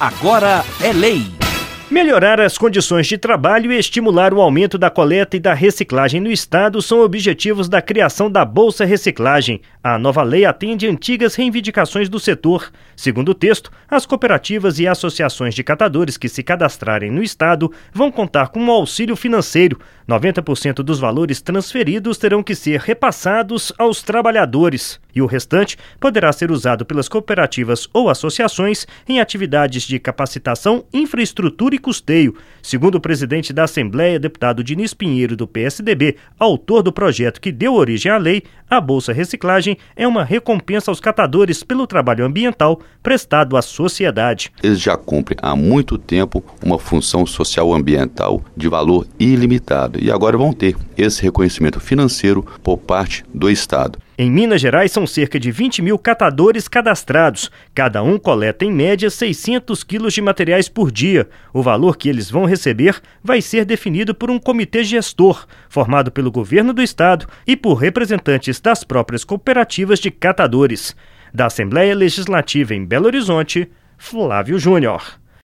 Agora é lei. Melhorar as condições de trabalho e estimular o aumento da coleta e da reciclagem no Estado são objetivos da criação da Bolsa Reciclagem. A nova lei atende antigas reivindicações do setor. Segundo o texto, as cooperativas e associações de catadores que se cadastrarem no Estado vão contar com um auxílio financeiro. 90% dos valores transferidos terão que ser repassados aos trabalhadores e o restante poderá ser usado pelas cooperativas ou associações em atividades de capacitação, infraestrutura e custeio. Segundo o presidente da Assembleia, deputado Diniz Pinheiro, do PSDB, autor do projeto que deu origem à lei, a Bolsa Reciclagem é uma recompensa aos catadores pelo trabalho ambiental prestado à sociedade. Eles já cumprem há muito tempo uma função social ambiental de valor ilimitado e agora vão ter esse reconhecimento financeiro por parte do Estado. Em Minas Gerais, são cerca de 20 mil catadores cadastrados. Cada um coleta, em média, 600 quilos de materiais por dia. O valor que eles vão receber vai ser definido por um comitê gestor, formado pelo governo do estado e por representantes das próprias cooperativas de catadores. Da Assembleia Legislativa em Belo Horizonte, Flávio Júnior.